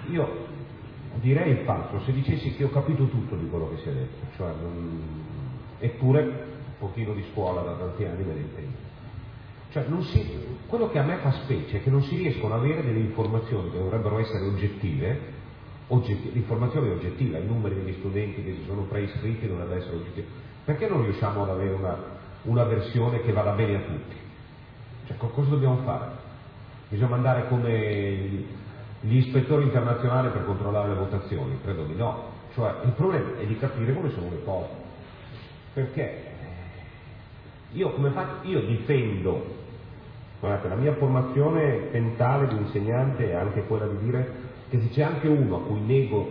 io direi il falso se dicessi che ho capito tutto di quello che si è detto, cioè eppure un pochino di scuola da tanti anni me ne intendo. Cioè quello che a me fa specie è che non si riescono ad avere delle informazioni che dovrebbero essere oggettive, l'informazione è oggettiva, i numeri degli studenti che si sono preiscritti dovrebbero essere oggettivi. Perché non riusciamo ad avere una versione che vada bene a tutti? Cioè, cosa dobbiamo fare? Bisogna andare come gli ispettori internazionali per controllare le votazioni? Credo di no. Cioè, il problema è di capire come sono le cose. Perché io come faccio? Io difendo, guardate, la mia formazione mentale di insegnante è anche quella di dire che se c'è anche uno a cui nego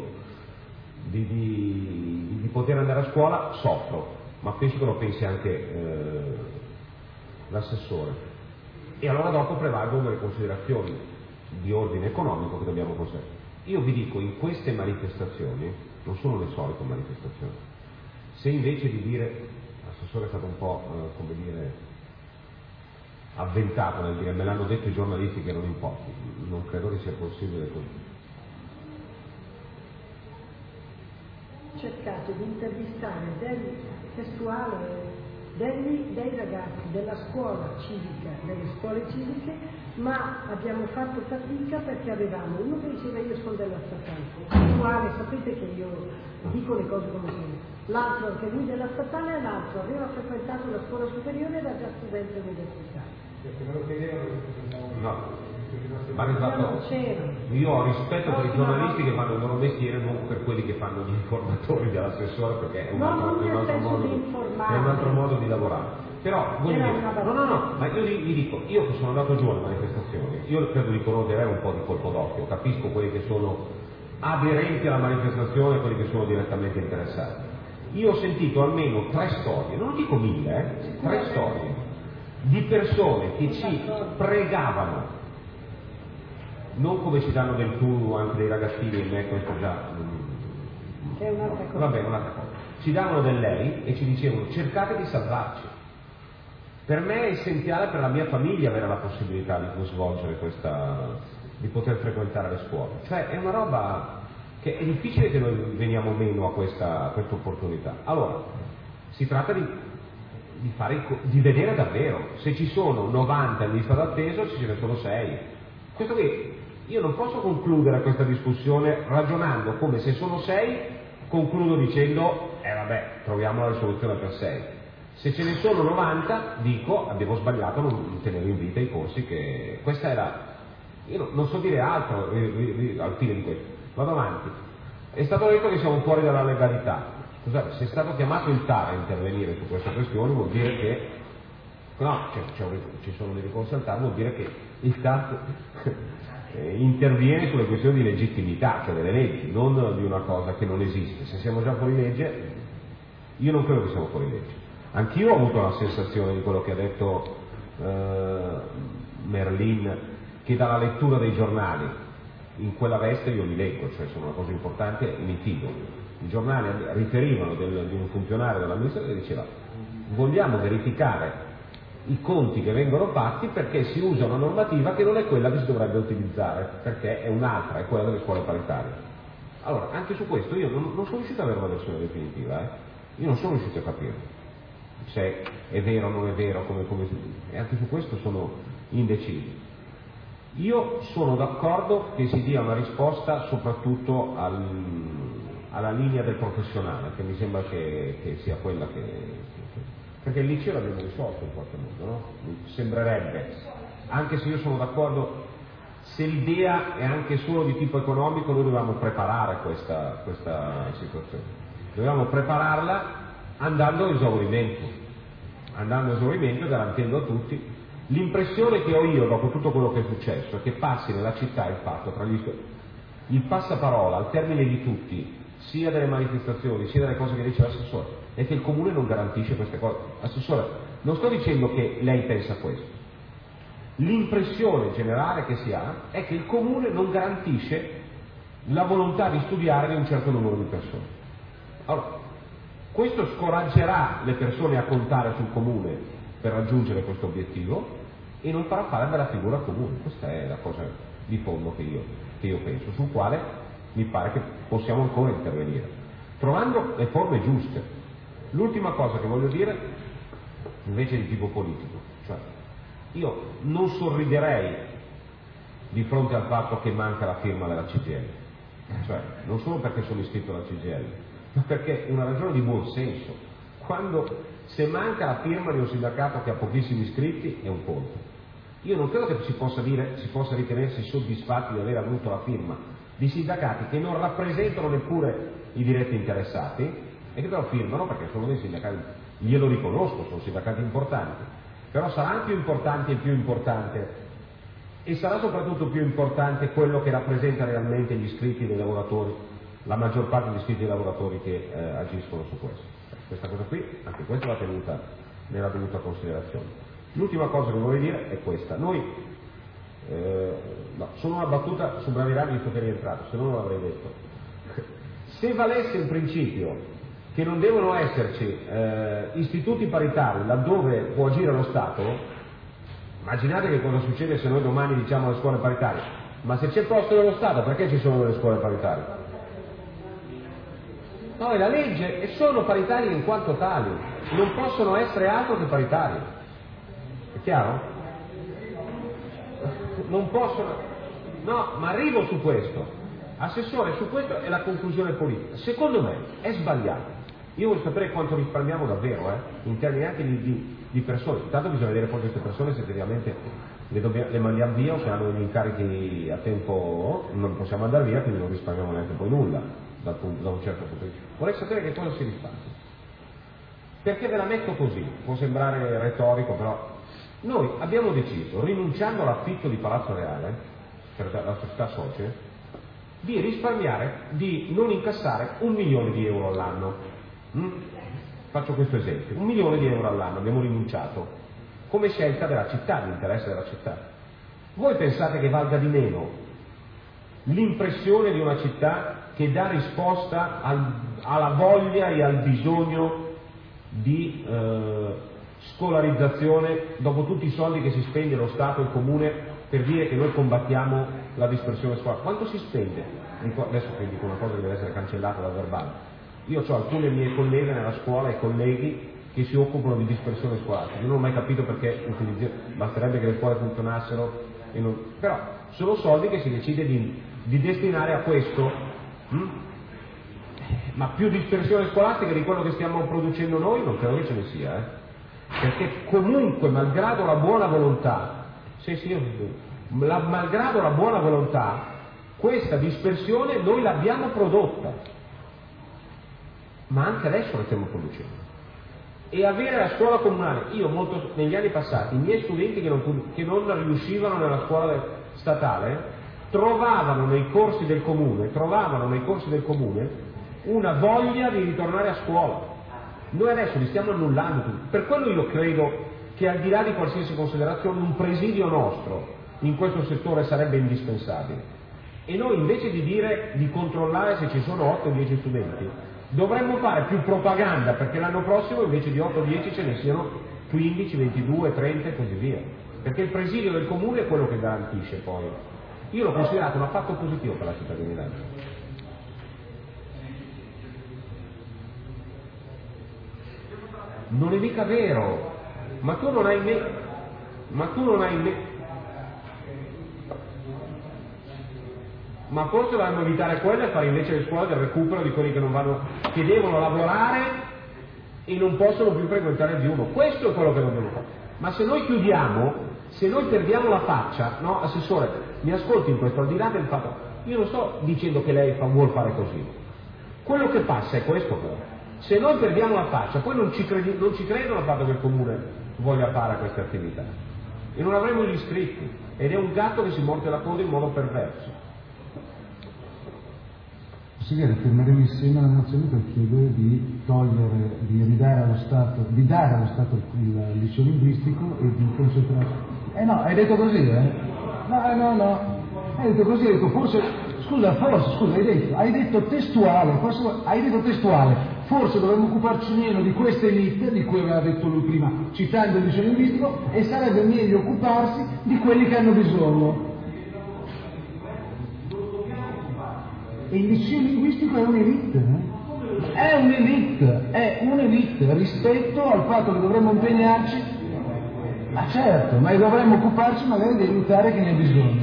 di poter andare a scuola, soffro, ma penso che lo pensi anche l'assessore. E allora dopo prevalgono le considerazioni di ordine economico che dobbiamo considerare. Io vi dico, in queste manifestazioni, non sono le solite manifestazioni, se invece di dire, l'assessore è stato un po', come dire, avventato nel dire me l'hanno detto i giornalisti che non importa, non credo che sia possibile così. Cercato di intervistare dei ragazzi della scuola civica, delle scuole civiche, ma abbiamo fatto fatica perché avevamo uno che diceva io sono della statale, sapete che io dico le cose come sono, l'altro anche lui della statale e l'altro aveva frequentato la scuola superiore ed era già studente universitario. No. Io ho rispetto per i giornalisti che fanno il loro mestiere, non per quelli che fanno gli informatori dell'assessore, perché è un altro modo di lavorare. Però voglio dire, ma io gli dico, io che sono andato giù alle manifestazioni, io credo di conoscere un po' di colpo d'occhio, capisco quelli che sono aderenti alla manifestazione e quelli che sono direttamente interessati. Io ho sentito almeno 3 storie, non dico 1000, 3 storie di persone che ci pregavano, non come ci danno del tu anche dei ragazzini, e me questo già è un'altra cosa. Vabbè, un'altra cosa. Ci davano del lei e ci dicevano cercate di salvarci. Per me è essenziale, per la mia famiglia, avere la possibilità di svolgere di poter frequentare le scuole. Cioè è una roba che è difficile che noi veniamo meno a questa opportunità. Allora, si tratta di vedere davvero. Se ci sono 90 in lista d'attesa, ci ce ne sono 6. Questo qui, io non posso concludere questa discussione ragionando come se sono 6, concludo dicendo vabbè, troviamo la risoluzione per 6. Se ce ne sono 90, dico abbiamo sbagliato a non tenere in vita i corsi che questa era. Io non so dire altro al fine di questo. Vado avanti. È stato detto che siamo fuori dalla legalità. Scusate, se è stato chiamato il TAR a intervenire su queste questioni vuol dire che ci sono dei ricorsi al TAR, vuol dire che il TAR interviene sulle questioni di legittimità, cioè delle leggi, non di una cosa che non esiste. Se siamo già fuori legge, io non credo che siamo fuori legge. Anch'io ho avuto la sensazione di quello che ha detto Merlin, che dalla lettura dei giornali, in quella veste io li leggo, cioè sono una cosa importante e mi fido. I giornali riferivano di un funzionario dell'amministrazione che diceva vogliamo verificare i conti che vengono fatti perché si usa una normativa che non è quella che si dovrebbe utilizzare, perché è un'altra, è quella delle scuole paritarie. Allora, anche su questo io non sono riuscito ad avere una versione definitiva, io non sono riuscito a capire se è vero o non è vero, e anche su questo sono indeciso. Io sono d'accordo che si dia una risposta soprattutto alla linea del professionale, che mi sembra che sia quella perché il liceo l'abbiamo risolto in qualche modo, no? Mi sembrerebbe, anche se io sono d'accordo, se l'idea è anche solo di tipo economico, noi dobbiamo preparare questa situazione. Dobbiamo prepararla andando a esaurimento e garantendo a tutti. L'impressione che ho io dopo tutto quello che è successo è che passi nella città il fatto il passaparola al termine di tutti, sia delle manifestazioni sia delle cose che dice l'assessore, è che il comune non garantisce queste cose. Assessore, non sto dicendo che lei pensa questo, l'impressione generale che si ha è che il comune non garantisce la volontà di studiare di un certo numero di persone. Allora, questo scoraggerà le persone a contare sul comune per raggiungere questo obiettivo e non farà fare bella figura al comune. Questa è la cosa di fondo che io penso, sul quale mi pare che possiamo ancora intervenire, trovando le forme giuste. L'ultima cosa che voglio dire, invece di tipo politico, cioè io non sorriderei di fronte al fatto che manca la firma della CGIL, cioè non solo perché sono iscritto alla CGIL, ma perché una ragione di buon senso. Se manca la firma di un sindacato che ha pochissimi iscritti è un conto. Io non credo che si possa ritenersi soddisfatti di aver avuto la firma di sindacati che non rappresentano neppure i diretti interessati e che però firmano perché sono dei sindacati, glielo riconosco, sono sindacati importanti, però saranno più importanti e più importante, e sarà soprattutto più importante quello che rappresenta realmente gli iscritti dei lavoratori, la maggior parte degli iscritti dei lavoratori che agiscono su questo. Questa cosa qui, anche questa va tenuta nella dovuta considerazione. L'ultima cosa che vorrei dire è questa. Noi, solo una battuta su Bravirani, visto che è rientrato, se no non l'avrei detto. Se valesse il principio che non devono esserci istituti paritari laddove può agire lo Stato, immaginate che cosa succede se noi domani diciamo alle scuole paritarie: ma se c'è posto dello Stato perché ci sono delle scuole paritarie? No, è la legge, e sono paritarie in quanto tali, non possono essere altro che paritarie. È chiaro? Non possono. No, ma arrivo su questo. Assessore, su questo è la conclusione politica. Secondo me è sbagliato. Io voglio sapere quanto risparmiamo davvero, in termini anche di persone. Intanto bisogna vedere poi queste persone se effettivamente le mandiamo via o se hanno degli incarichi a tempo, non possiamo andare via, quindi non risparmiamo neanche poi nulla da un certo punto di vista. Vorrei sapere che cosa si risparmia. Perché ve la metto così, può sembrare retorico, però noi abbiamo deciso, rinunciando all'affitto di Palazzo Reale per la società socie, di risparmiare, di non incassare 1 milione di euro all'anno. Faccio questo esempio: 1 milione di euro all'anno abbiamo rinunciato come scelta della città, di interesse della città. Voi pensate che valga di meno l'impressione di una città che dà risposta alla voglia e al bisogno di scolarizzazione dopo tutti i soldi che si spende lo Stato e il Comune per dire che noi combattiamo la dispersione scolastica? Quanto si spende? Adesso vi dico una cosa che deve essere cancellata dal verbale. Io ho alcune mie colleghe nella scuola e colleghi che si occupano di dispersione scolastica. Io non ho mai capito perché basterebbe che le scuole funzionassero però sono soldi che si decide di destinare a questo. Ma più dispersione scolastica di quello che stiamo producendo noi non credo che ce ne sia, perché comunque malgrado la buona volontà, malgrado la buona volontà, questa dispersione noi l'abbiamo prodotta, ma anche adesso la stiamo producendo. E avere la scuola comunale, negli anni passati i miei studenti che non riuscivano nella scuola statale trovavano nei corsi del comune una voglia di ritornare a scuola. Noi adesso li stiamo annullando tutti. Per quello io credo che, al di là di qualsiasi considerazione, un presidio nostro in questo settore sarebbe indispensabile. E noi, invece di controllare se ci sono 8 o 10 studenti, dovremmo fare più propaganda perché l'anno prossimo invece di 8 o 10 ce ne siano 15, 22, 30 e così via. Perché il presidio del comune è quello che garantisce poi. Io l'ho considerato un fatto positivo per la città di Milano. Non è mica vero, ma tu non hai ma forse dovremmo evitare quello e fare invece le scuole del recupero di quelli che devono lavorare e non possono più frequentare il diurno. Questo è quello che dobbiamo fare. Ma se noi chiudiamo, se noi perdiamo la faccia, no, Assessore, mi ascolti in questo, al di là del fatto, io non sto dicendo che lei vuol fare così, quello che passa è questo però. Se noi perdiamo la faccia, poi non ci credono al fatto che il comune voglia fare queste attività e non avremo gli iscritti, ed è un gatto che si morde la coda in modo perverso. Consigliere, firmeremo insieme la mozione per chiedere di dare allo Stato il liceo linguistico e di concentrare. No, hai detto così, No. Hai detto così, hai detto testuale, forse dovremmo occuparci meno di queste elite, di cui aveva detto lui prima, citando il liceo linguistico, e sarebbe meglio occuparsi di quelli che hanno bisogno. E il liceo linguistico è un'elite, è un'elite rispetto al fatto che dovremmo impegnarci, ma certo, ma dovremmo occuparci magari di aiutare chi ne ha bisogno.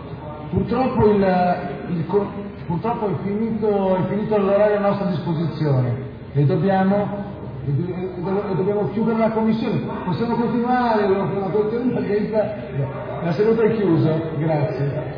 Purtroppo è finito l'orario a nostra disposizione e dobbiamo chiudere la commissione. Possiamo continuare la questione, la seduta è chiusa, grazie.